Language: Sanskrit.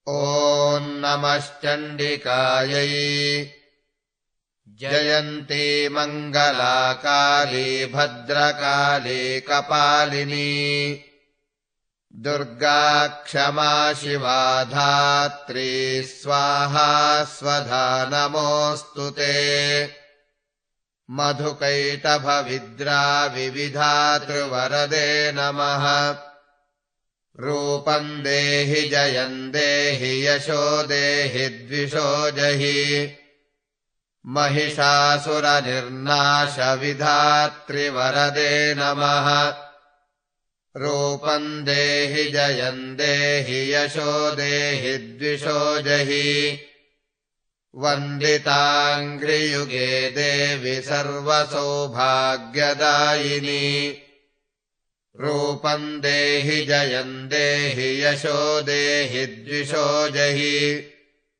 ॐ नमश्चण्डिकायै जयन्ती मङ्गलाकाली भद्रकाली कपालिनी दुर्गा क्षमा शिवा धात्री स्वाहा स्वधा नमोऽस्तु ते मधुकैटभविद्रा विविधातृवरदे नमः रूपं देहि जयं देहि यशो देहि द्विषो जहि महिषासुरनिर्नाशविधातृवरदे नमः रूपं देहि जयं देहि यशो देहि द्विषो जहि वन्दिताङ्घ्रियुगे देवि सर्वसौभाग्यदायिनी रूपं देहि जयं देहि यशो देहि द्विषो जहि